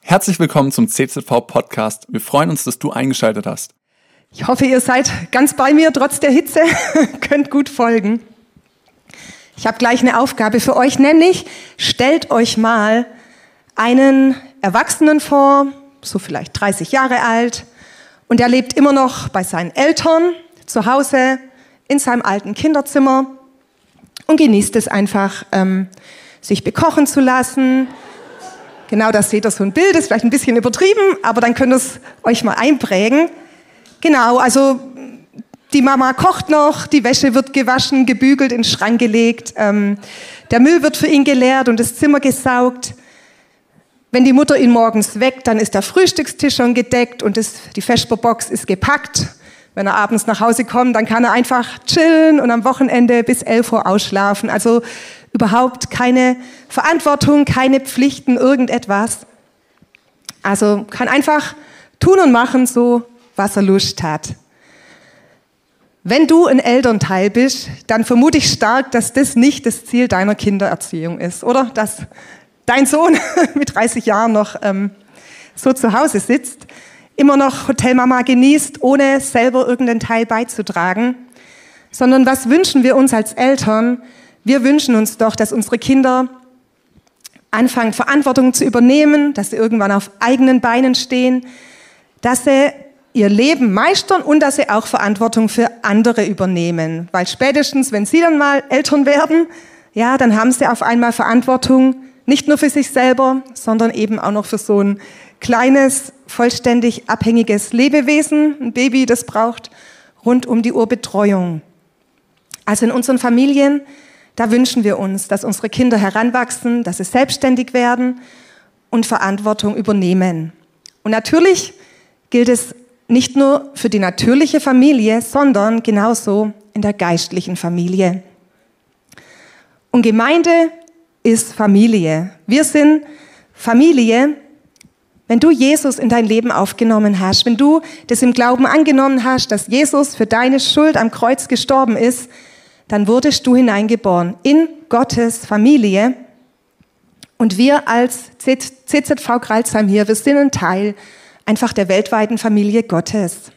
Herzlich willkommen zum CZV-Podcast. Wir freuen uns, dass du eingeschaltet hast. Ich hoffe, ihr seid ganz bei mir, trotz der Hitze, könnt gut folgen. Ich habe gleich eine Aufgabe für euch, nämlich stellt euch mal einen Erwachsenen vor, so vielleicht 30 Jahre alt, und er lebt immer noch bei seinen Eltern zu Hause in seinem alten Kinderzimmer und genießt es einfach, sich bekochen zu lassen. Genau, da seht ihr so ein Bild, ist vielleicht ein bisschen übertrieben, aber dann könnt ihr es euch mal einprägen. Genau, also die Mama kocht noch, die Wäsche wird gewaschen, gebügelt, in den Schrank gelegt, der Müll wird für ihn geleert und das Zimmer gesaugt. Wenn die Mutter ihn morgens weckt, dann ist der Frühstückstisch schon gedeckt und die Vesperbox ist gepackt. Wenn er abends nach Hause kommt, dann kann er einfach chillen und am Wochenende bis 11 Uhr ausschlafen. Also überhaupt keine Verantwortung, keine Pflichten, irgendetwas. Also kann einfach tun und machen, so was er Lust hat. Wenn du ein Elternteil bist, dann vermute ich stark, dass das nicht das Ziel deiner Kindererziehung ist, oder? Dass dein Sohn mit 30 Jahren noch so zu Hause sitzt, immer noch Hotelmama genießt, ohne selber irgendeinen Teil beizutragen. Sondern was wünschen wir uns als Eltern? Wir wünschen uns doch, dass unsere Kinder anfangen, Verantwortung zu übernehmen, dass sie irgendwann auf eigenen Beinen stehen, dass sie ihr Leben meistern und dass sie auch Verantwortung für andere übernehmen. Weil spätestens, wenn sie dann mal Eltern werden, ja, dann haben sie auf einmal Verantwortung, nicht nur für sich selber, sondern eben auch noch für so ein kleines, vollständig abhängiges Lebewesen, ein Baby, das braucht rund um die Uhr Betreuung. Also in unseren Familien, da wünschen wir uns, dass unsere Kinder heranwachsen, dass sie selbstständig werden und Verantwortung übernehmen. Und natürlich gilt es nicht nur für die natürliche Familie, sondern genauso in der geistlichen Familie. Und Gemeinde ist Familie. Wir sind Familie. Wenn du Jesus in dein Leben aufgenommen hast, wenn du das im Glauben angenommen hast, dass Jesus für deine Schuld am Kreuz gestorben ist, dann wurdest du hineingeboren in Gottes Familie. Und wir als CZV Crailsheim hier, wir sind ein Teil einfach der weltweiten Familie Gottes.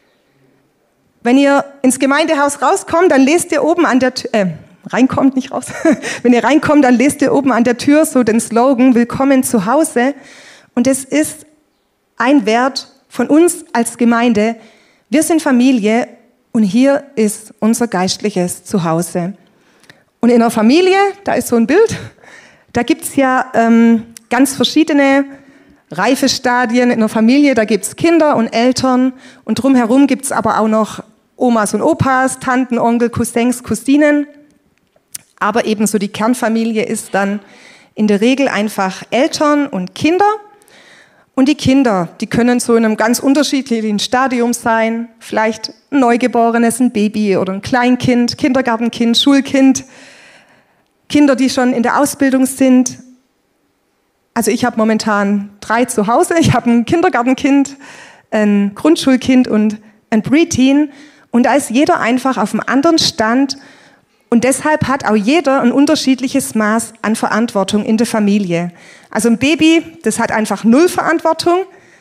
Wenn ihr ins Gemeindehaus rauskommt, dann lest ihr oben an der Tür, reinkommt, nicht raus. Wenn ihr reinkommt, dann lest ihr oben an der Tür so den Slogan, Willkommen zu Hause. Und es ist ein Wert von uns als Gemeinde. Wir sind Familie und hier ist unser geistliches Zuhause. Und in der Familie, da ist so ein Bild, da gibt's ja ganz verschiedene Reifestadien in der Familie. Da gibt's Kinder und Eltern und drumherum gibt's aber auch noch Omas und Opas, Tanten, Onkel, Cousins, Cousinen. Aber ebenso die Kernfamilie ist dann in der Regel einfach Eltern und Kinder. Und die Kinder, die können so in einem ganz unterschiedlichen Stadium sein. Vielleicht ein Neugeborenes, ein Baby oder ein Kleinkind, Kindergartenkind, Schulkind. Kinder, die schon in der Ausbildung sind. Also ich habe momentan 3 zu Hause. Ich habe ein Kindergartenkind, ein Grundschulkind und ein Preteen. Und da ist jeder einfach auf einem anderen Stand. Und deshalb hat auch jeder ein unterschiedliches Maß an Verantwortung in der Familie. Also ein Baby, das hat einfach 0 Verantwortung.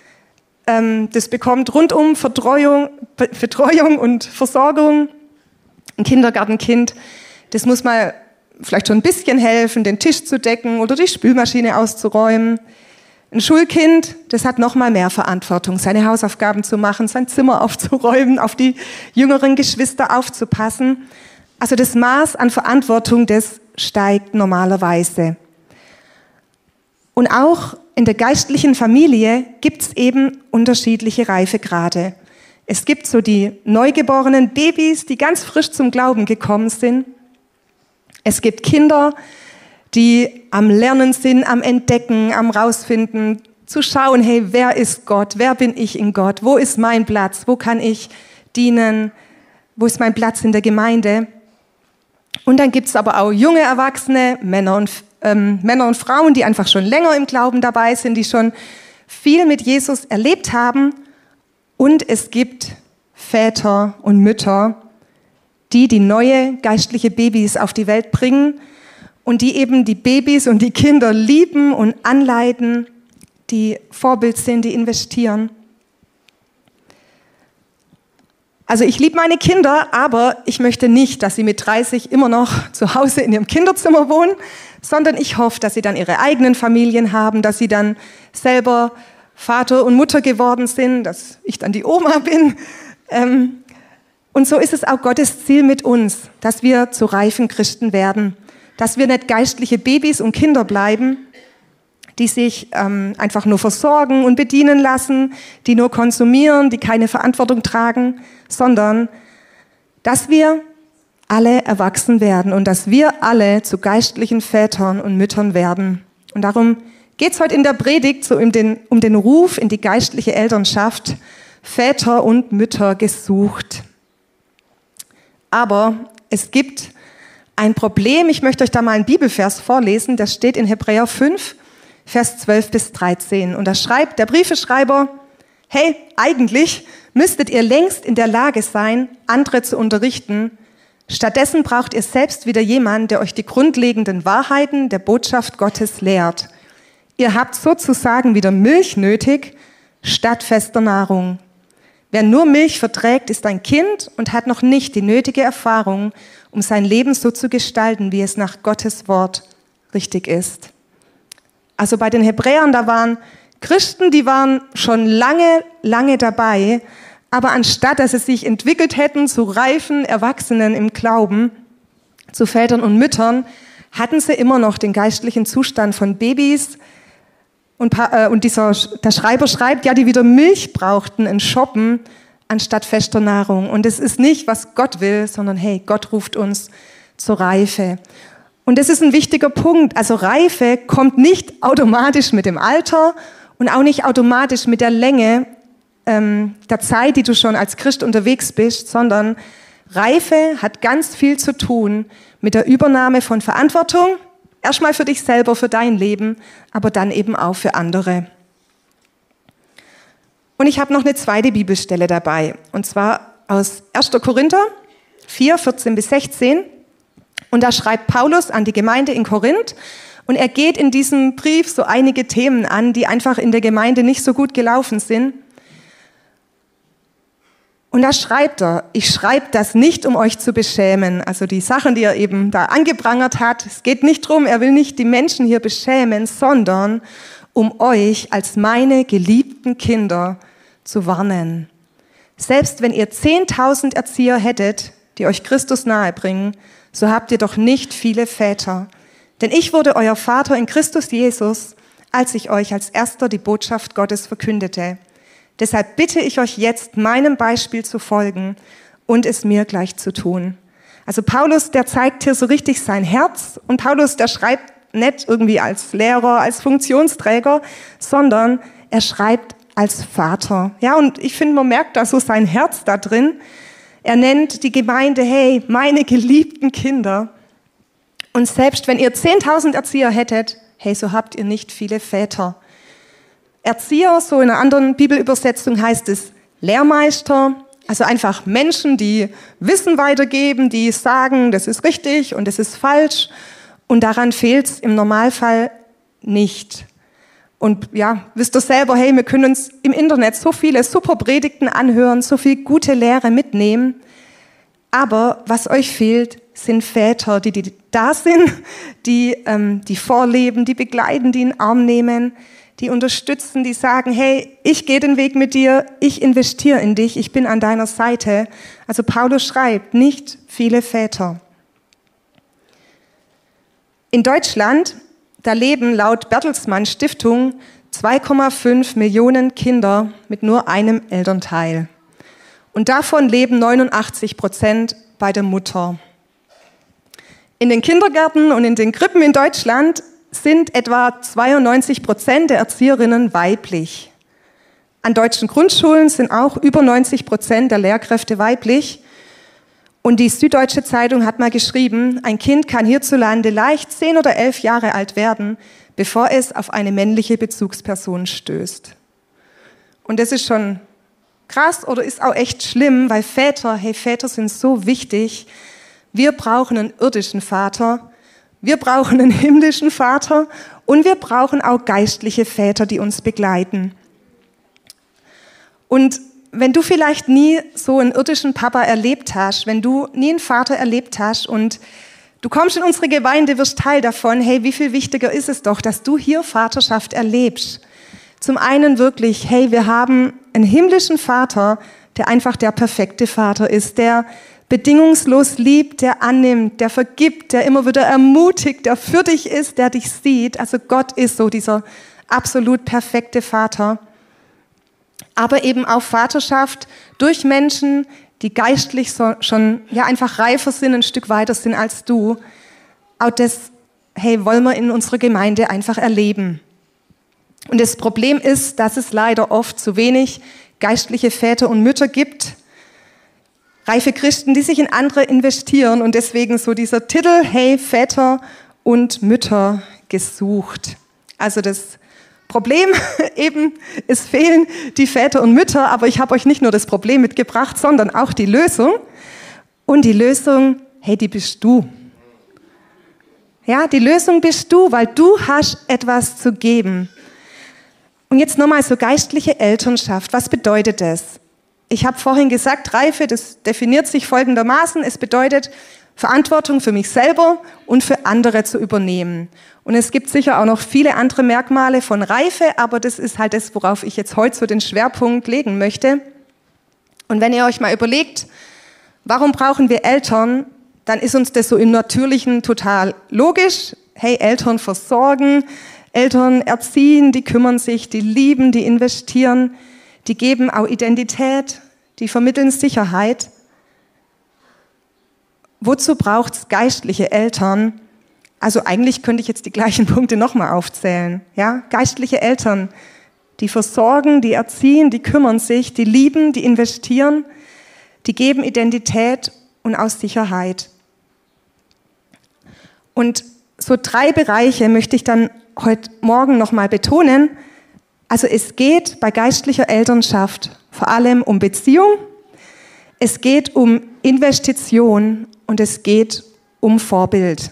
Das bekommt rundum Betreuung und Versorgung. Ein Kindergartenkind, das muss mal vielleicht schon ein bisschen helfen, den Tisch zu decken oder die Spülmaschine auszuräumen. Ein Schulkind, das hat noch mal mehr Verantwortung, seine Hausaufgaben zu machen, sein Zimmer aufzuräumen, auf die jüngeren Geschwister aufzupassen. Also das Maß an Verantwortung, das steigt normalerweise. Und auch in der geistlichen Familie gibt es eben unterschiedliche Reifegrade. Es gibt so die neugeborenen Babys, die ganz frisch zum Glauben gekommen sind. Es gibt Kinder, die am Lernen sind, am Entdecken, am Rausfinden, zu schauen, hey, wer ist Gott? Wer bin ich in Gott? Wo ist mein Platz? Wo kann ich dienen? Wo ist mein Platz in der Gemeinde? Und dann gibt es aber auch junge Erwachsene, Männer und Frauen, die einfach schon länger im Glauben dabei sind, die schon viel mit Jesus erlebt haben. Und es gibt Väter und Mütter, die neue geistliche Babys auf die Welt bringen und die eben die Babys und die Kinder lieben und anleiten, die Vorbild sind, die investieren. Also ich liebe meine Kinder, aber ich möchte nicht, dass sie mit 30 immer noch zu Hause in ihrem Kinderzimmer wohnen, sondern ich hoffe, dass sie dann ihre eigenen Familien haben, dass sie dann selber Vater und Mutter geworden sind, dass ich dann die Oma bin. Und so ist es auch Gottes Ziel mit uns, dass wir zu reifen Christen werden, dass wir nicht geistliche Babys und Kinder bleiben, die sich einfach nur versorgen und bedienen lassen, die nur konsumieren, die keine Verantwortung tragen, sondern dass wir alle erwachsen werden und dass wir alle zu geistlichen Vätern und Müttern werden. Und darum geht es heute in der Predigt so um den Ruf in die geistliche Elternschaft, Väter und Mütter gesucht. Aber es gibt ein Problem. Ich möchte euch da mal einen Bibelvers vorlesen, der steht in Hebräer 5, Vers 12 bis 13. Und da schreibt der Briefeschreiber, hey, eigentlich müsstet ihr längst in der Lage sein, andere zu unterrichten. Stattdessen braucht ihr selbst wieder jemanden, der euch die grundlegenden Wahrheiten der Botschaft Gottes lehrt. Ihr habt sozusagen wieder Milch nötig, statt fester Nahrung. Wer nur Milch verträgt, ist ein Kind und hat noch nicht die nötige Erfahrung, um sein Leben so zu gestalten, wie es nach Gottes Wort richtig ist. Also bei den Hebräern, da waren Christen, die waren schon lange, lange dabei, aber anstatt, dass sie sich entwickelt hätten zu reifen Erwachsenen im Glauben, zu Vätern und Müttern, hatten sie immer noch den geistlichen Zustand von Babys. Und der Schreiber schreibt, ja, die wieder Milch brauchten in Shoppen anstatt fester Nahrung. Und es ist nicht, was Gott will, sondern hey, Gott ruft uns zur Reife. Und das ist ein wichtiger Punkt. Also Reife kommt nicht automatisch mit dem Alter und auch nicht automatisch mit der Länge der Zeit, die du schon als Christ unterwegs bist, sondern Reife hat ganz viel zu tun mit der Übernahme von Verantwortung, erstmal für dich selber, für dein Leben, aber dann eben auch für andere. Und ich habe noch eine zweite Bibelstelle dabei, und zwar aus 1. Korinther 4, 14 bis 16. Und da schreibt Paulus an die Gemeinde in Korinth und er geht in diesem Brief so einige Themen an, die einfach in der Gemeinde nicht so gut gelaufen sind. Und da schreibt er, ich schreibe das nicht, um euch zu beschämen. Also die Sachen, die er eben da angeprangert hat. Es geht nicht drum, er will nicht die Menschen hier beschämen, sondern um euch als meine geliebten Kinder zu warnen. Selbst wenn ihr 10.000 Erzieher hättet, die euch Christus nahebringen, so habt ihr doch nicht viele Väter. Denn ich wurde euer Vater in Christus Jesus, als ich euch als Erster die Botschaft Gottes verkündete. Deshalb bitte ich euch jetzt, meinem Beispiel zu folgen und es mir gleich zu tun. Also Paulus, der zeigt hier so richtig sein Herz. Und Paulus, der schreibt nicht irgendwie als Lehrer, als Funktionsträger, sondern er schreibt als Vater. Ja, und ich finde, man merkt da so sein Herz da drin. Er nennt die Gemeinde, hey, meine geliebten Kinder. Und selbst wenn ihr 10.000 Erzieher hättet, hey, so habt ihr nicht viele Väter. Erzieher, so in einer anderen Bibelübersetzung heißt es Lehrmeister, also einfach Menschen, die Wissen weitergeben, die sagen, das ist richtig und das ist falsch. Und daran fehlt es im Normalfall nicht. Und ja, wisst ihr selber, hey, wir können uns im Internet so viele super Predigten anhören, so viel gute Lehre mitnehmen. Aber was euch fehlt, sind Väter, die da sind, die vorleben, die begleiten, die in den Arm nehmen, die unterstützen, die sagen, hey, ich gehe den Weg mit dir, ich investiere in dich, ich bin an deiner Seite. Also Paulus schreibt, nicht viele Väter. In Deutschland, da leben laut Bertelsmann Stiftung 2,5 Millionen Kinder mit nur einem Elternteil. Und davon leben 89% bei der Mutter. In den Kindergärten und in den Krippen in Deutschland sind etwa 92% der Erzieherinnen weiblich. An deutschen Grundschulen sind auch über 90% der Lehrkräfte weiblich. Und die Süddeutsche Zeitung hat mal geschrieben, ein Kind kann hierzulande leicht 10 oder 11 Jahre alt werden, bevor es auf eine männliche Bezugsperson stößt. Und das ist schon krass oder ist auch echt schlimm, weil Väter sind so wichtig. Wir brauchen einen irdischen Vater. wir brauchen einen himmlischen Vater und wir brauchen auch geistliche Väter, die uns begleiten. Und wenn du vielleicht nie so einen irdischen Papa erlebt hast, wenn du nie einen Vater erlebt hast und du kommst in unsere Gemeinde, wirst Teil davon, hey, wie viel wichtiger ist es doch, dass du hier Vaterschaft erlebst. Zum einen wirklich, hey, wir haben einen himmlischen Vater, der einfach der perfekte Vater ist, der bedingungslos liebt, der annimmt, der vergibt, der immer wieder ermutigt, der für dich ist, der dich sieht. Also Gott ist so dieser absolut perfekte Vater. Aber eben auch Vaterschaft durch Menschen, die geistlich schon ja einfach reifer sind, ein Stück weiter sind als du. Auch das, hey, wollen wir in unserer Gemeinde einfach erleben. Und das Problem ist, dass es leider oft zu wenig geistliche Väter und Mütter gibt, reife Christen, die sich in andere investieren und deswegen so dieser Titel, hey, Väter und Mütter gesucht. Also das Problem eben, es fehlen die Väter und Mütter, aber ich habe euch nicht nur das Problem mitgebracht, sondern auch die Lösung. Und die Lösung, hey, die bist du. Ja, die Lösung bist du, weil du hast etwas zu geben. Und jetzt nochmal so geistliche Elternschaft, was bedeutet das? Ich habe vorhin gesagt, Reife, das definiert sich folgendermaßen, es bedeutet, Verantwortung für mich selber und für andere zu übernehmen. Und es gibt sicher auch noch viele andere Merkmale von Reife, aber das ist halt das, worauf ich jetzt heute so den Schwerpunkt legen möchte. Und wenn ihr euch mal überlegt, warum brauchen wir Eltern, dann ist uns das so im Natürlichen total logisch. Hey, Eltern versorgen, Eltern erziehen, die kümmern sich, die lieben, die investieren, die geben auch Identität, die vermitteln Sicherheit. Wozu braucht es geistliche Eltern? Also eigentlich könnte ich jetzt die gleichen Punkte nochmal aufzählen. Ja? Geistliche Eltern, die versorgen, die erziehen, die kümmern sich, die lieben, die investieren, die geben Identität und auch Sicherheit. Und so 3 Bereiche möchte ich dann heute Morgen nochmal betonen. Also es geht bei geistlicher Elternschaft vor allem um Beziehung, es geht um Investition und es geht um Vorbild.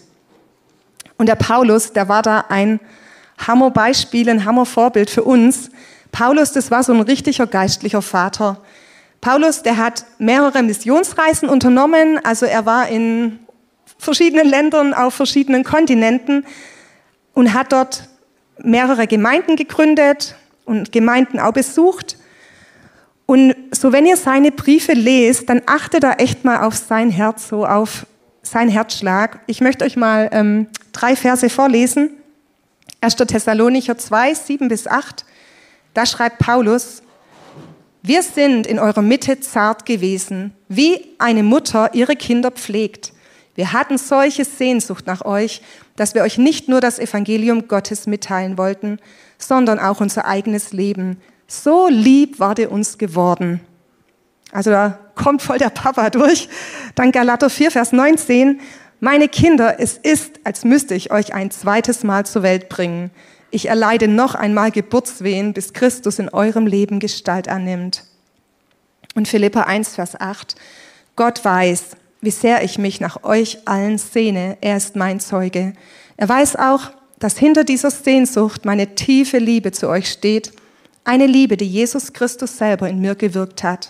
Und der Paulus, der war da ein Hammerbeispiel, ein Hammervorbild für uns. Paulus, das war so ein richtiger geistlicher Vater. Paulus, der hat mehrere Missionsreisen unternommen, also er war in verschiedenen Ländern, auf verschiedenen Kontinenten und hat dort mehrere Gemeinden gegründet und Gemeinden auch besucht. Und so, wenn ihr seine Briefe lest, dann achtet da echt mal auf sein Herz, so auf sein Herzschlag. Ich möchte euch mal 3 Verse vorlesen. 1. Thessalonicher 2, 7-8. Da schreibt Paulus: Wir sind in eurer Mitte zart gewesen, wie eine Mutter ihre Kinder pflegt. Wir hatten solche Sehnsucht nach euch, dass wir euch nicht nur das Evangelium Gottes mitteilen wollten, sondern auch unser eigenes Leben. So lieb war der uns geworden. Also da kommt voll der Papa durch. Dann Galater 4, Vers 19. Meine Kinder, es ist, als müsste ich euch ein zweites Mal zur Welt bringen. Ich erleide noch einmal Geburtswehen, bis Christus in eurem Leben Gestalt annimmt. Und Philipper 1, Vers 8. Gott weiß, wie sehr ich mich nach euch allen sehne. Er ist mein Zeuge. Er weiß auch, dass hinter dieser Sehnsucht meine tiefe Liebe zu euch steht. Eine Liebe, die Jesus Christus selber in mir gewirkt hat.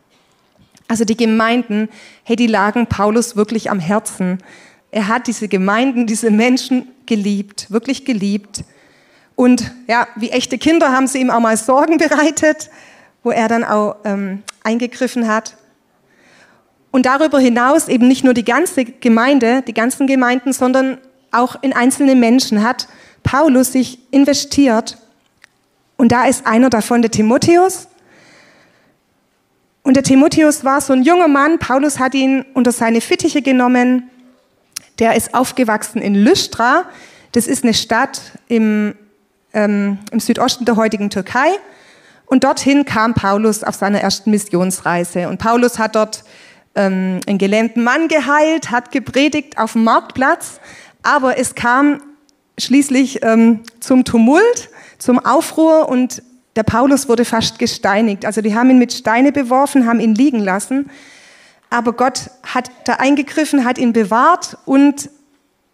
Also die Gemeinden, hey, die lagen Paulus wirklich am Herzen. Er hat diese Gemeinden, diese Menschen geliebt, wirklich geliebt. Und ja, wie echte Kinder haben sie ihm auch mal Sorgen bereitet, wo er dann auch eingegriffen hat. Und darüber hinaus eben nicht nur die ganze Gemeinde, die ganzen Gemeinden, sondern auch in einzelne Menschen hat Paulus sich investiert. Und da ist einer davon der Timotheus. Und der Timotheus war so ein junger Mann. Paulus hat ihn unter seine Fittiche genommen. Der ist aufgewachsen in Lystra. Das ist eine Stadt im Südosten der heutigen Türkei. Und dorthin kam Paulus auf seiner ersten Missionsreise. Und Paulus hat dort einen gelähmten Mann geheilt, hat gepredigt auf dem Marktplatz. Aber es kam schließlich zum Tumult, zum Aufruhr und der Paulus wurde fast gesteinigt. Also die haben ihn mit Steine beworfen, haben ihn liegen lassen. Aber Gott hat da eingegriffen, hat ihn bewahrt und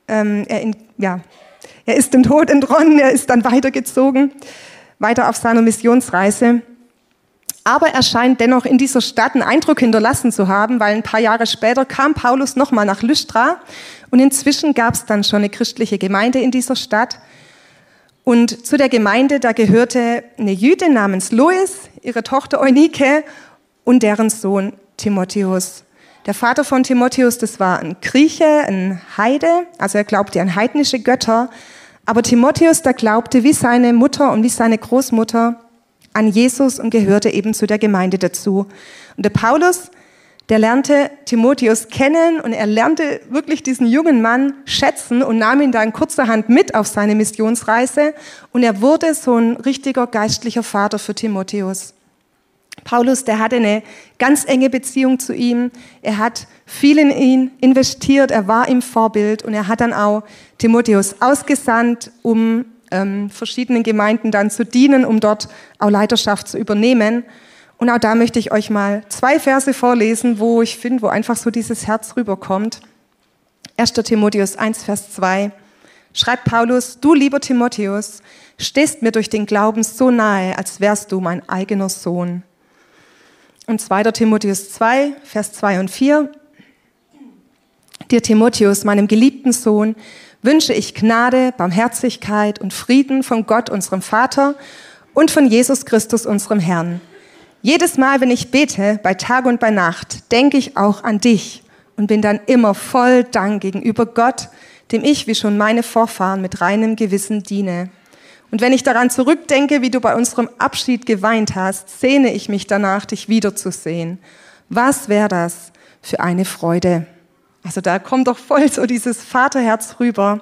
er ist dem Tod entronnen, er ist dann weitergezogen, weiter auf seiner Missionsreise. Aber er scheint dennoch in dieser Stadt einen Eindruck hinterlassen zu haben, weil ein paar Jahre später kam Paulus nochmal nach Lystra und inzwischen gab es dann schon eine christliche Gemeinde in dieser Stadt. Und zu der Gemeinde, da gehörte eine Jüdin namens Lois, ihre Tochter Eunike und deren Sohn Timotheus. Der Vater von Timotheus, das war ein Grieche, ein Heide, also er glaubte an heidnische Götter. Aber Timotheus, der glaubte wie seine Mutter und wie seine Großmutter an Jesus und gehörte eben zu der Gemeinde dazu. Und der Paulus, der lernte Timotheus kennen und er lernte wirklich diesen jungen Mann schätzen und nahm ihn dann kurzerhand mit auf seine Missionsreise und er wurde so ein richtiger geistlicher Vater für Timotheus. Paulus, der hatte eine ganz enge Beziehung zu ihm, er hat viel in ihn investiert, er war ihm Vorbild und er hat dann auch Timotheus ausgesandt, um verschiedenen Gemeinden dann zu dienen, um dort auch Leiterschaft zu übernehmen. Und auch da möchte ich euch mal 2 Verse vorlesen, wo ich finde, wo einfach so dieses Herz rüberkommt. 1. Timotheus 1, Vers 2 schreibt Paulus: Du, lieber Timotheus, stehst mir durch den Glauben so nahe, als wärst du mein eigener Sohn. Und 2. Timotheus 2, Vers 2 und 4. Dir, Timotheus, meinem geliebten Sohn, wünsche ich Gnade, Barmherzigkeit und Frieden von Gott, unserem Vater, und von Jesus Christus, unserem Herrn. Jedes Mal, wenn ich bete, bei Tag und bei Nacht, denke ich auch an dich und bin dann immer voll Dank gegenüber Gott, dem ich, wie schon meine Vorfahren, mit reinem Gewissen diene. Und wenn ich daran zurückdenke, wie du bei unserem Abschied geweint hast, sehne ich mich danach, dich wiederzusehen. Was wäre das für eine Freude? Also da kommt doch voll so dieses Vaterherz rüber.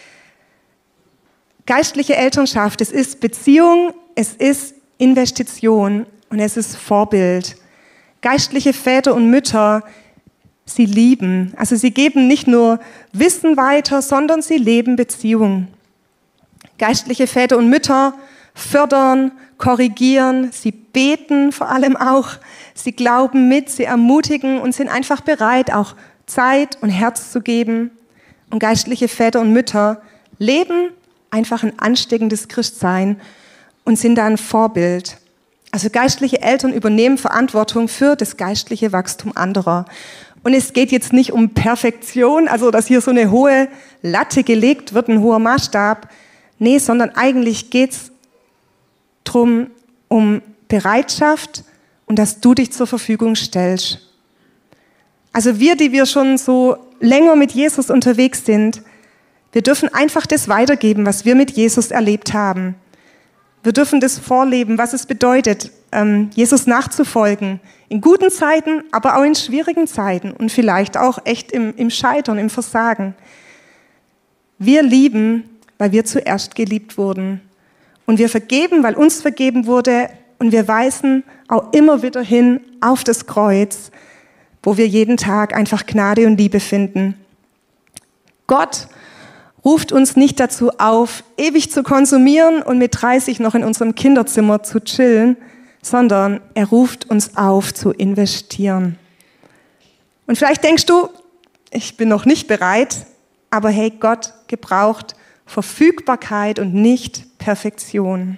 Geistliche Elternschaft, es ist Beziehung, es ist Investition und es ist Vorbild. Geistliche Väter und Mütter, sie lieben. Also sie geben nicht nur Wissen weiter, sondern sie leben Beziehung. Geistliche Väter und Mütter fördern, korrigieren, sie beten vor allem auch, sie glauben mit, sie ermutigen und sind einfach bereit, auch Zeit und Herz zu geben. Und geistliche Väter und Mütter leben einfach ein ansteckendes Christsein und sind da ein Vorbild. Also geistliche Eltern übernehmen Verantwortung für das geistliche Wachstum anderer. Und es geht jetzt nicht um Perfektion, also dass hier so eine hohe Latte gelegt wird, ein hoher Maßstab. Nee, sondern eigentlich geht's drum um Bereitschaft und dass du dich zur Verfügung stellst. Also wir, die wir schon so länger mit Jesus unterwegs sind, wir dürfen einfach das weitergeben, was wir mit Jesus erlebt haben. Wir dürfen das vorleben, was es bedeutet, Jesus nachzufolgen. In guten Zeiten, aber auch in schwierigen Zeiten und vielleicht auch echt im Scheitern, im Versagen. Wir lieben, weil wir zuerst geliebt wurden. Und wir vergeben, weil uns vergeben wurde. Und wir weisen auch immer wieder hin auf das Kreuz, wo wir jeden Tag einfach Gnade und Liebe finden. Gott ruft uns nicht dazu auf, ewig zu konsumieren und mit 30 noch in unserem Kinderzimmer zu chillen, sondern er ruft uns auf, zu investieren. Und vielleicht denkst du, ich bin noch nicht bereit, aber hey, Gott gebraucht Verfügbarkeit und nicht Perfektion.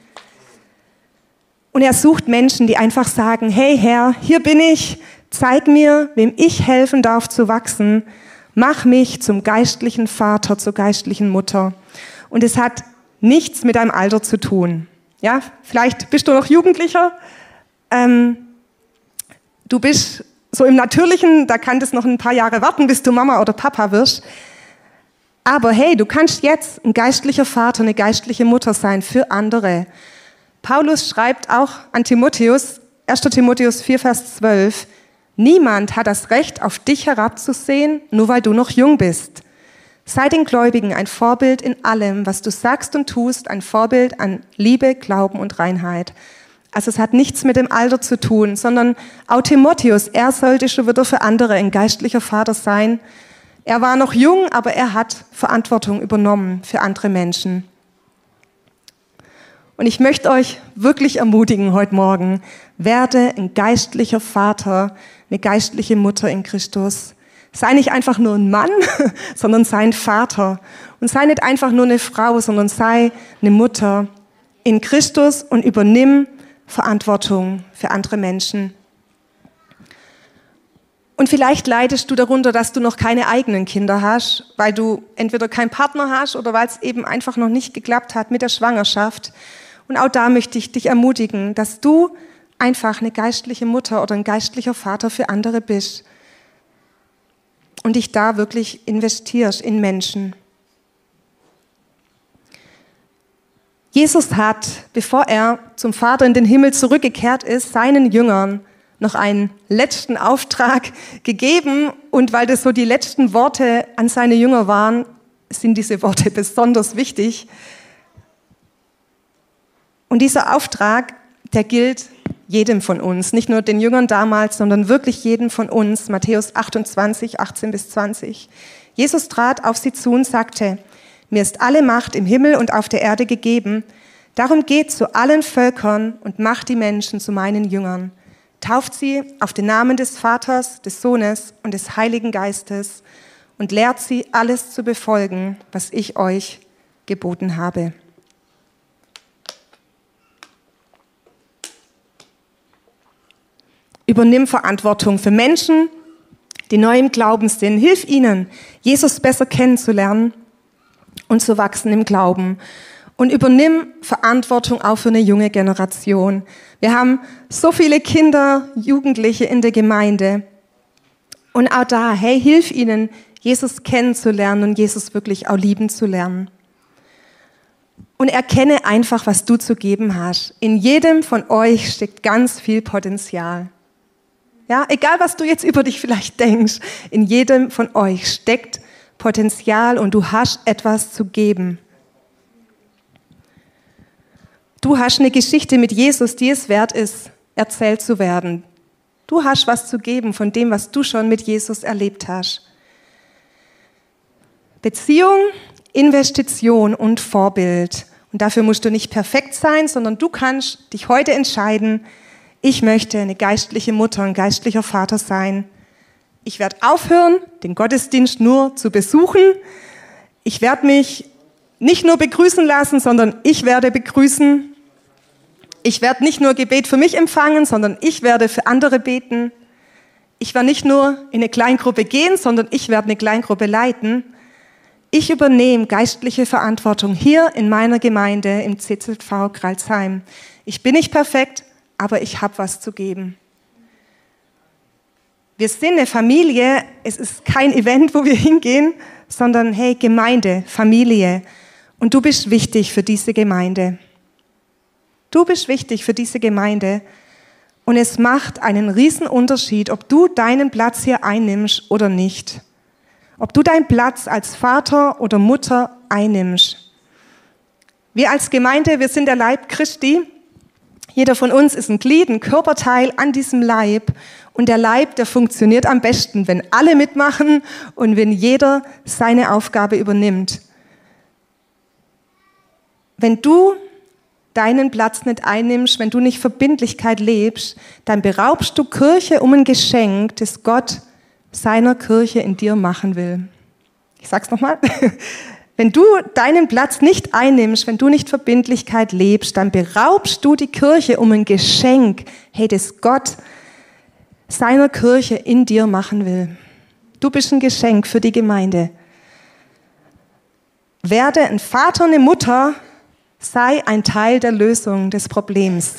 Und er sucht Menschen, die einfach sagen, hey Herr, hier bin ich, zeig mir, wem ich helfen darf zu wachsen, mach mich zum geistlichen Vater, zur geistlichen Mutter. Und es hat nichts mit deinem Alter zu tun. Ja, vielleicht bist du noch Jugendlicher, du bist so im Natürlichen, da kann das noch ein paar Jahre warten, bis du Mama oder Papa wirst. Aber hey, du kannst jetzt ein geistlicher Vater, eine geistliche Mutter sein für andere. Paulus schreibt auch an Timotheus, 1. Timotheus 4, Vers 12, niemand hat das Recht, auf dich herabzusehen, nur weil du noch jung bist. Sei den Gläubigen ein Vorbild in allem, was du sagst und tust, ein Vorbild an Liebe, Glauben und Reinheit. Also es hat nichts mit dem Alter zu tun, sondern auch Timotheus, er sollte schon wieder für andere ein geistlicher Vater sein. Er war noch jung, aber er hat Verantwortung übernommen für andere Menschen. Und ich möchte euch wirklich ermutigen heute Morgen, werde ein geistlicher Vater, eine geistliche Mutter in Christus. Sei nicht einfach nur ein Mann, sondern sei ein Vater. Und sei nicht einfach nur eine Frau, sondern sei eine Mutter in Christus und übernimm Verantwortung für andere Menschen. Und vielleicht leidest du darunter, dass du noch keine eigenen Kinder hast, weil du entweder keinen Partner hast oder weil es eben einfach noch nicht geklappt hat mit der Schwangerschaft. Und auch da möchte ich dich ermutigen, dass du einfach eine geistliche Mutter oder ein geistlicher Vater für andere bist und dich da wirklich investierst in Menschen. Jesus hat, bevor er zum Vater in den Himmel zurückgekehrt ist, seinen Jüngern noch einen letzten Auftrag gegeben. Und weil das so die letzten Worte an seine Jünger waren, sind diese Worte besonders wichtig. Und dieser Auftrag, der gilt jedem von uns, nicht nur den Jüngern damals, sondern wirklich jedem von uns. Matthäus 28, 18-20. Jesus trat auf sie zu und sagte: Mir ist alle Macht im Himmel und auf der Erde gegeben. Darum geht zu allen Völkern und macht die Menschen zu meinen Jüngern. Tauft sie auf den Namen des Vaters, des Sohnes und des Heiligen Geistes und lehrt sie, alles zu befolgen, was ich euch geboten habe. Übernimm Verantwortung für Menschen, die neu im Glauben sind. Hilf ihnen, Jesus besser kennenzulernen und zu wachsen im Glauben. Und übernimm Verantwortung auch für eine junge Generation. Wir haben so viele Kinder, Jugendliche in der Gemeinde. Und auch da, hey, hilf ihnen, Jesus kennenzulernen und Jesus wirklich auch lieben zu lernen. Und erkenne einfach, was du zu geben hast. In jedem von euch steckt ganz viel Potenzial. Ja, egal was du jetzt über dich vielleicht denkst, in jedem von euch steckt Potenzial und du hast etwas zu geben. Du hast eine Geschichte mit Jesus, die es wert ist, erzählt zu werden. Du hast was zu geben von dem, was du schon mit Jesus erlebt hast. Beziehung, Investition und Vorbild. Und dafür musst du nicht perfekt sein, sondern du kannst dich heute entscheiden: Ich möchte eine geistliche Mutter, ein geistlicher Vater sein. Ich werde aufhören, den Gottesdienst nur zu besuchen. Ich werde mich nicht nur begrüßen lassen, sondern ich werde begrüßen. Ich werde nicht nur Gebet für mich empfangen, sondern ich werde für andere beten. Ich werde nicht nur in eine Kleingruppe gehen, sondern ich werde eine Kleingruppe leiten. Ich übernehme geistliche Verantwortung hier in meiner Gemeinde im CZV Crailsheim. Ich bin nicht perfekt, aber ich habe was zu geben. Wir sind eine Familie, es ist kein Event, wo wir hingehen, sondern hey, Gemeinde, Familie. Und du bist wichtig für diese Gemeinde. Du bist wichtig für diese Gemeinde. Und es macht einen riesen Unterschied, ob du deinen Platz hier einnimmst oder nicht. Ob du deinen Platz als Vater oder Mutter einnimmst. Wir als Gemeinde, wir sind der Leib Christi. Jeder von uns ist ein Glied, ein Körperteil an diesem Leib. Und der Leib, der funktioniert am besten, wenn alle mitmachen und wenn jeder seine Aufgabe übernimmt. Wenn du deinen Platz nicht einnimmst, wenn du nicht Verbindlichkeit lebst, dann beraubst du Kirche um ein Geschenk, das Gott seiner Kirche in dir machen will. Ich sag's nochmal. Wenn du deinen Platz nicht einnimmst, wenn du nicht Verbindlichkeit lebst, dann beraubst du die Kirche um ein Geschenk, hey, das Gott seiner Kirche in dir machen will. Du bist ein Geschenk für die Gemeinde. Werde ein Vater, eine Mutter, sei ein Teil der Lösung des Problems.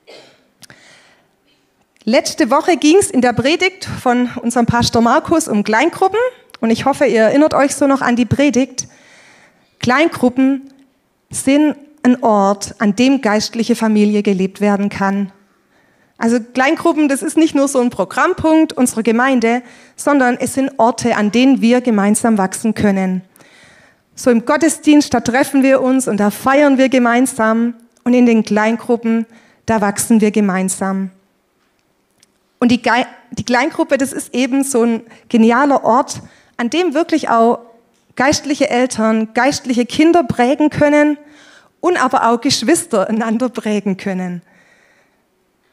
Letzte Woche ging es in der Predigt von unserem Pastor Markus um Kleingruppen und ich hoffe, ihr erinnert euch so noch an die Predigt. Kleingruppen sind ein Ort, an dem geistliche Familie gelebt werden kann. Also Kleingruppen, das ist nicht nur so ein Programmpunkt unserer Gemeinde, sondern es sind Orte, an denen wir gemeinsam wachsen können. So im Gottesdienst, da treffen wir uns und da feiern wir gemeinsam und in den Kleingruppen, da wachsen wir gemeinsam. Und die Kleingruppe, das ist eben so ein genialer Ort, an dem wirklich auch geistliche Eltern, geistliche Kinder prägen können und aber auch Geschwister einander prägen können.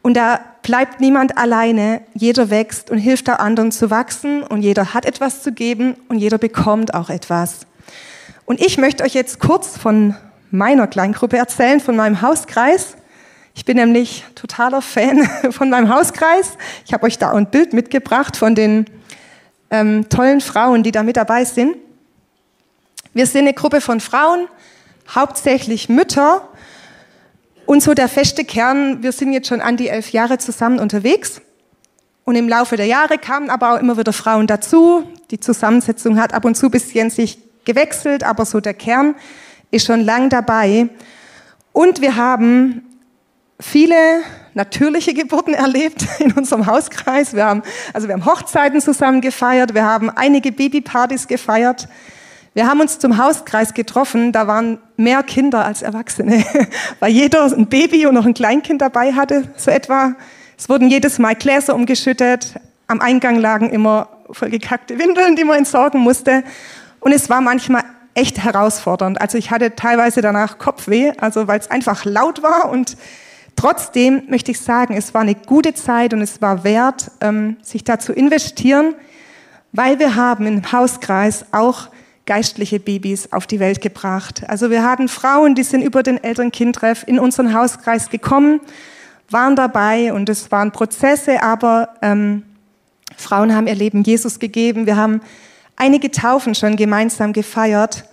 Und da bleibt niemand alleine, jeder wächst und hilft auch anderen zu wachsen und jeder hat etwas zu geben und jeder bekommt auch etwas. Und ich möchte euch jetzt kurz von meiner Kleingruppe erzählen, von meinem Hauskreis. Ich bin nämlich totaler Fan von meinem Hauskreis. Ich habe euch da ein Bild mitgebracht von den tollen Frauen, die da mit dabei sind. Wir sind eine Gruppe von Frauen, hauptsächlich Mütter. Und so der feste Kern, wir sind jetzt schon an die 11 Jahre zusammen unterwegs. Und im Laufe der Jahre kamen aber auch immer wieder Frauen dazu. Die Zusammensetzung hat ab und zu ein bisschen sich gewechselt, aber so der Kern ist schon lang dabei. Und wir haben viele natürliche Geburten erlebt in unserem Hauskreis. Wir haben Hochzeiten zusammen gefeiert, wir haben einige Babypartys gefeiert. Wir haben uns zum Hauskreis getroffen, da waren mehr Kinder als Erwachsene, weil jeder ein Baby und noch ein Kleinkind dabei hatte, so etwa. Es wurden jedes Mal Gläser umgeschüttet, am Eingang lagen immer vollgekackte Windeln, die man entsorgen musste. Und es war manchmal echt herausfordernd. Also ich hatte teilweise danach Kopfweh, also weil es einfach laut war. Und trotzdem möchte ich sagen, es war eine gute Zeit und es war wert, sich da zu investieren, weil wir haben im Hauskreis auch geistliche Babys auf die Welt gebracht. Also wir hatten Frauen, die sind über den Eltern-Kind-Treff in unseren Hauskreis gekommen, waren dabei und es waren Prozesse, aber Frauen haben ihr Leben Jesus gegeben. Wir haben einige Taufen schon gemeinsam gefeiert.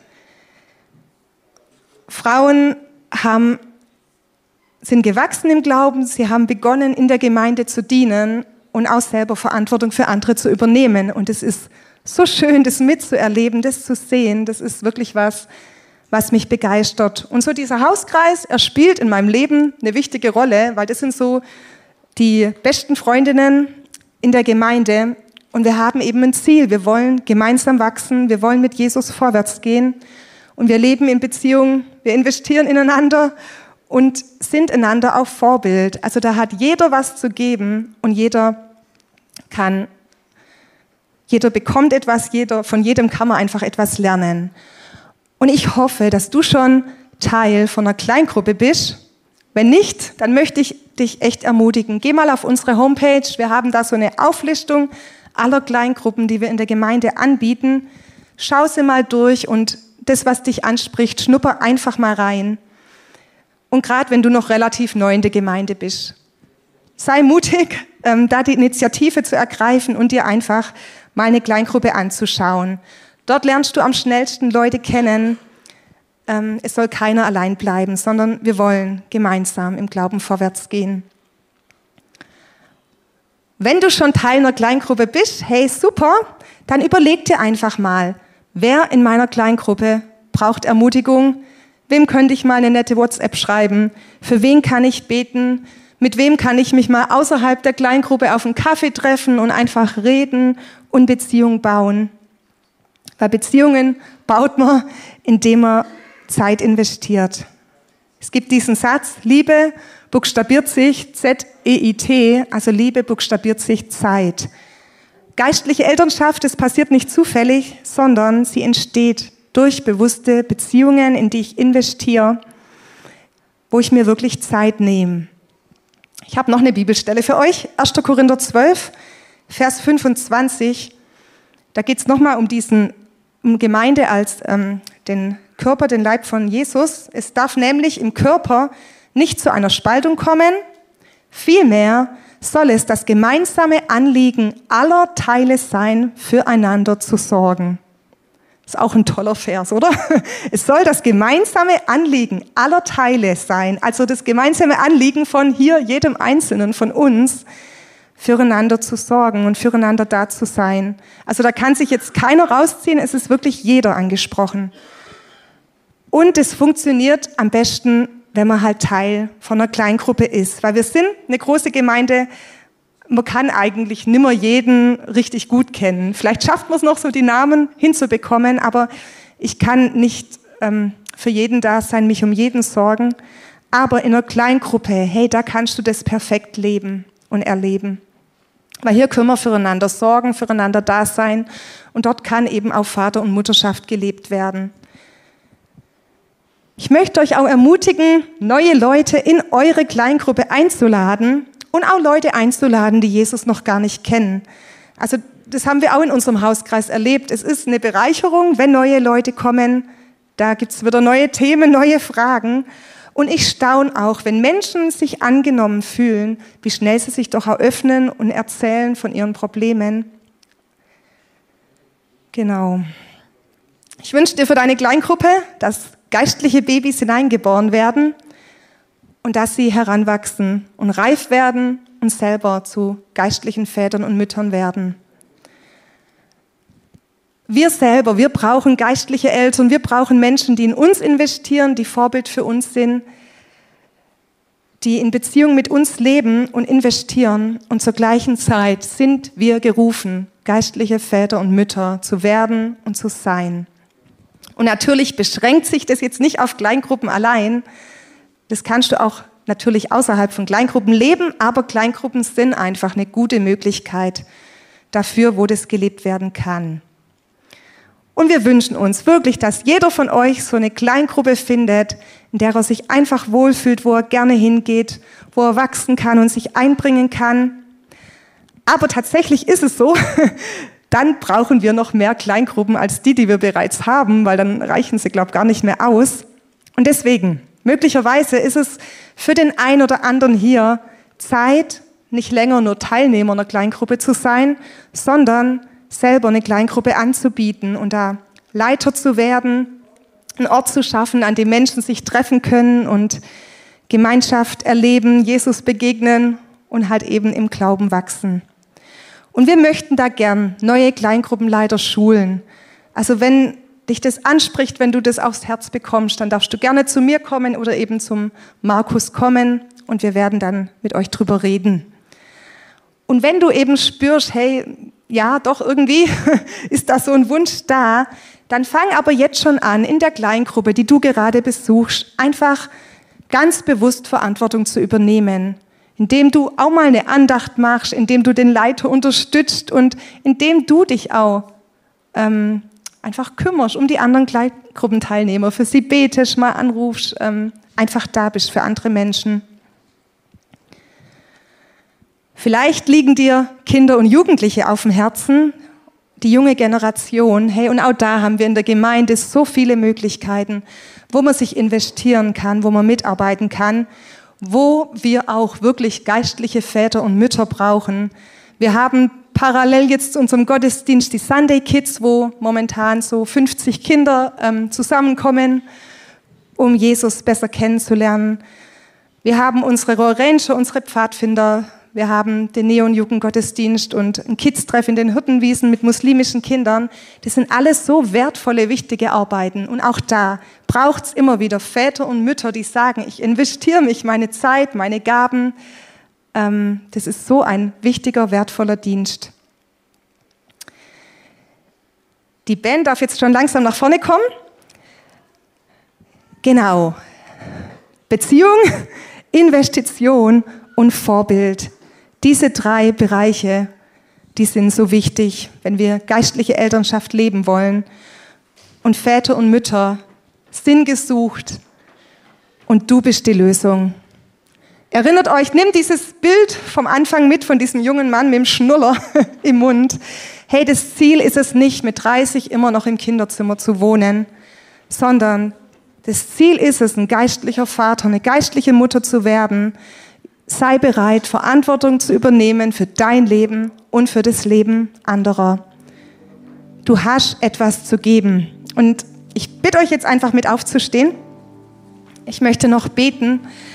Frauen sind gewachsen im Glauben, sie haben begonnen, in der Gemeinde zu dienen und auch selber Verantwortung für andere zu übernehmen. Und es ist so schön, das mitzuerleben, das zu sehen, das ist wirklich was mich begeistert. Und so dieser Hauskreis, er spielt in meinem Leben eine wichtige Rolle, weil das sind so die besten Freundinnen in der Gemeinde. Und wir haben eben ein Ziel, wir wollen gemeinsam wachsen, wir wollen mit Jesus vorwärts gehen. Und wir leben in Beziehungen, wir investieren ineinander und sind einander auch Vorbild. Also da hat jeder was zu geben und jeder bekommt etwas, von jedem kann man einfach etwas lernen. Und ich hoffe, dass du schon Teil von einer Kleingruppe bist. Wenn nicht, dann möchte ich dich echt ermutigen. Geh mal auf unsere Homepage, wir haben da so eine Auflistung aller Kleingruppen, die wir in der Gemeinde anbieten. Schau sie mal durch und das, was dich anspricht, schnupper einfach mal rein. Und gerade wenn du noch relativ neu in der Gemeinde bist, sei mutig, da die Initiative zu ergreifen und dir einfach mal eine Kleingruppe anzuschauen. Dort lernst du am schnellsten Leute kennen. Es soll keiner allein bleiben, sondern wir wollen gemeinsam im Glauben vorwärts gehen. Wenn du schon Teil einer Kleingruppe bist, hey, super, dann überleg dir einfach mal, wer in meiner Kleingruppe braucht Ermutigung? Wem könnte ich mal eine nette WhatsApp schreiben? Für wen kann ich beten? Mit wem kann ich mich mal außerhalb der Kleingruppe auf einen Kaffee treffen und einfach reden und Beziehungen bauen? Weil Beziehungen baut man, indem man Zeit investiert. Es gibt diesen Satz, Liebe buchstabiert sich Z-E-I-T, also Liebe buchstabiert sich Zeit. Geistliche Elternschaft, das passiert nicht zufällig, sondern sie entsteht durch bewusste Beziehungen, in die ich investiere, wo ich mir wirklich Zeit nehme. Ich habe noch eine Bibelstelle für euch, 1. Korinther 12, Vers 25. Da geht es nochmal um Gemeinde als den Körper, den Leib von Jesus. Es darf nämlich im Körper nicht zu einer Spaltung kommen, vielmehr soll es das gemeinsame Anliegen aller Teile sein, füreinander zu sorgen. Ist auch ein toller Vers, oder? Es soll das gemeinsame Anliegen aller Teile sein, also das gemeinsame Anliegen von hier, jedem Einzelnen von uns, füreinander zu sorgen und füreinander da zu sein. Also da kann sich jetzt keiner rausziehen, es ist wirklich jeder angesprochen. Und es funktioniert am besten, wenn man halt Teil von einer Kleingruppe ist, weil wir sind eine große Gemeinde. Man kann eigentlich nimmer jeden richtig gut kennen. Vielleicht schafft man es noch, so die Namen hinzubekommen, aber ich kann nicht für jeden da sein, mich um jeden sorgen. Aber in einer Kleingruppe, hey, da kannst du das perfekt leben und erleben. Weil hier können wir füreinander sorgen, füreinander da sein und dort kann eben auch Vater- und Mutterschaft gelebt werden. Ich möchte euch auch ermutigen, neue Leute in eure Kleingruppe einzuladen und auch Leute einzuladen, die Jesus noch gar nicht kennen. Also das haben wir auch in unserem Hauskreis erlebt. Es ist eine Bereicherung, wenn neue Leute kommen. Da gibt's wieder neue Themen, neue Fragen. Und ich staune auch, wenn Menschen sich angenommen fühlen, wie schnell sie sich doch auch öffnen und erzählen von ihren Problemen. Genau. Ich wünsche dir für deine Kleingruppe, dass geistliche Babys hineingeboren werden und dass sie heranwachsen und reif werden und selber zu geistlichen Vätern und Müttern werden. Wir selber, wir brauchen geistliche Eltern, wir brauchen Menschen, die in uns investieren, die Vorbild für uns sind, die in Beziehung mit uns leben und investieren. Und zur gleichen Zeit sind wir gerufen, geistliche Väter und Mütter zu werden und zu sein. Und natürlich beschränkt sich das jetzt nicht auf Kleingruppen allein. Das kannst du auch natürlich außerhalb von Kleingruppen leben, aber Kleingruppen sind einfach eine gute Möglichkeit dafür, wo das gelebt werden kann. Und wir wünschen uns wirklich, dass jeder von euch so eine Kleingruppe findet, in der er sich einfach wohlfühlt, wo er gerne hingeht, wo er wachsen kann und sich einbringen kann. Aber tatsächlich ist es so, dann brauchen wir noch mehr Kleingruppen als die wir bereits haben, weil dann reichen sie, glaube ich, gar nicht mehr aus. Und deswegen, möglicherweise ist es für den einen oder anderen hier Zeit, nicht länger nur Teilnehmer einer Kleingruppe zu sein, sondern selber eine Kleingruppe anzubieten und da Leiter zu werden, einen Ort zu schaffen, an dem Menschen sich treffen können und Gemeinschaft erleben, Jesus begegnen und halt eben im Glauben wachsen. Und wir möchten da gern neue Kleingruppenleiter schulen. Also wenn dich das anspricht, wenn du das aufs Herz bekommst, dann darfst du gerne zu mir kommen oder eben zum Markus kommen und wir werden dann mit euch drüber reden. Und wenn du eben spürst, hey, ja, doch irgendwie ist da so ein Wunsch da, dann fang aber jetzt schon an, in der Kleingruppe, die du gerade besuchst, einfach ganz bewusst Verantwortung zu übernehmen, indem du auch mal eine Andacht machst, indem du den Leiter unterstützt und indem du dich auch einfach kümmerst um die anderen Kleingruppenteilnehmer, für sie betest, mal anrufst, einfach da bist für andere Menschen. Vielleicht liegen dir Kinder und Jugendliche auf dem Herzen, die junge Generation. Hey, und auch da haben wir in der Gemeinde so viele Möglichkeiten, wo man sich investieren kann, wo man mitarbeiten kann, wo wir auch wirklich geistliche Väter und Mütter brauchen. Wir haben parallel jetzt zu unserem Gottesdienst die Sunday Kids, wo momentan so 50 Kinder zusammenkommen, um Jesus besser kennenzulernen. Wir haben unsere Royal Ranger, unsere Pfadfinder. Wir haben den Neon-Jugendgottesdienst und ein Kids-Treff in den Hirtenwiesen mit muslimischen Kindern. Das sind alles so wertvolle, wichtige Arbeiten. Und auch da braucht es immer wieder Väter und Mütter, die sagen, ich investiere mich, meine Zeit, meine Gaben. Das ist so ein wichtiger, wertvoller Dienst. Die Band darf jetzt schon langsam nach vorne kommen. Genau. Beziehung, Investition und Vorbild. Diese drei Bereiche, die sind so wichtig, wenn wir geistliche Elternschaft leben wollen. Und Väter und Mütter sind gesucht und du bist die Lösung. Erinnert euch, nehmt dieses Bild vom Anfang mit, von diesem jungen Mann mit dem Schnuller im Mund. Hey, das Ziel ist es nicht, mit 30 immer noch im Kinderzimmer zu wohnen, sondern das Ziel ist es, ein geistlicher Vater, eine geistliche Mutter zu werden. Sei bereit, Verantwortung zu übernehmen für dein Leben und für das Leben anderer. Du hast etwas zu geben. Und ich bitte euch jetzt einfach mit aufzustehen. Ich möchte noch beten.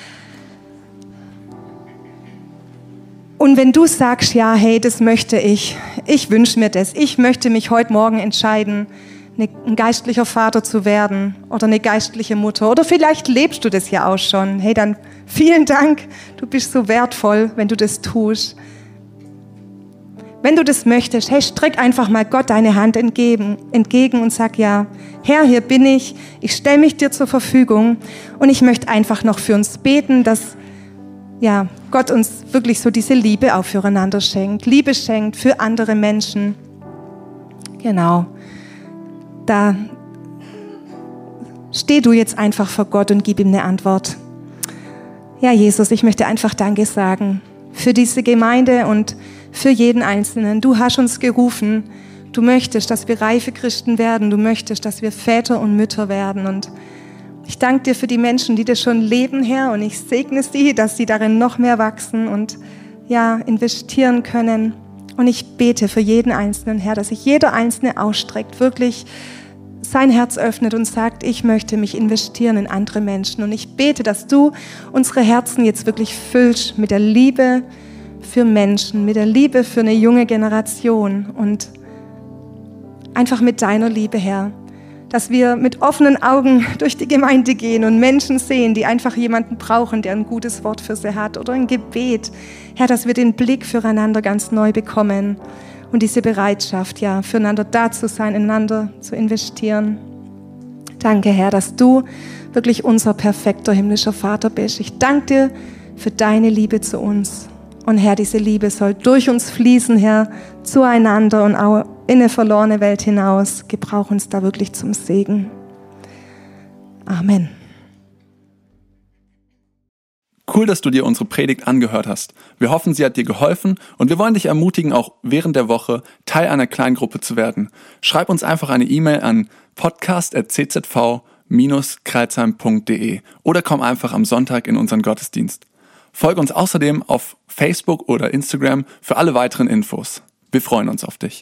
Und wenn du sagst, ja, hey, das möchte ich wünsche mir das, ich möchte mich heute Morgen entscheiden, ein geistlicher Vater zu werden oder eine geistliche Mutter. Oder vielleicht lebst du das ja auch schon. Hey, dann vielen Dank, du bist so wertvoll, wenn du das tust. Wenn du das möchtest, hey, streck einfach mal Gott deine Hand entgegen und sag, ja, Herr, hier bin ich stelle mich dir zur Verfügung und ich möchte einfach noch für uns beten, dass ja, Gott uns wirklich so diese Liebe auch füreinander schenkt, Liebe schenkt für andere Menschen. Genau. Da steh du jetzt einfach vor Gott und gib ihm eine Antwort. Ja, Jesus, ich möchte einfach Danke sagen für diese Gemeinde und für jeden Einzelnen. Du hast uns gerufen. Du möchtest, dass wir reife Christen werden. Du möchtest, dass wir Väter und Mütter werden. Und ich danke dir für die Menschen, die das schon leben, Herr. Und ich segne sie, dass sie darin noch mehr wachsen und ja, investieren können. Und ich bete für jeden Einzelnen, Herr, dass sich jeder Einzelne ausstreckt, wirklich sein Herz öffnet und sagt, ich möchte mich investieren in andere Menschen. Und ich bete, dass du unsere Herzen jetzt wirklich füllst mit der Liebe für Menschen, mit der Liebe für eine junge Generation und einfach mit deiner Liebe, Herr. Dass wir mit offenen Augen durch die Gemeinde gehen und Menschen sehen, die einfach jemanden brauchen, der ein gutes Wort für sie hat oder ein Gebet. Herr, dass wir den Blick füreinander ganz neu bekommen und diese Bereitschaft, ja, füreinander da zu sein, ineinander zu investieren. Danke, Herr, dass du wirklich unser perfekter himmlischer Vater bist. Ich danke dir für deine Liebe zu uns. Und Herr, diese Liebe soll durch uns fließen, Herr, zueinander und auch in eine verlorene Welt hinaus. Gebrauch uns da wirklich zum Segen. Amen. Cool, dass du dir unsere Predigt angehört hast. Wir hoffen, sie hat dir geholfen und wir wollen dich ermutigen, auch während der Woche Teil einer Kleingruppe zu werden. Schreib uns einfach eine E-Mail an podcast@czv-kreilsheim.de oder komm einfach am Sonntag in unseren Gottesdienst. Folge uns außerdem auf Facebook oder Instagram für alle weiteren Infos. Wir freuen uns auf dich.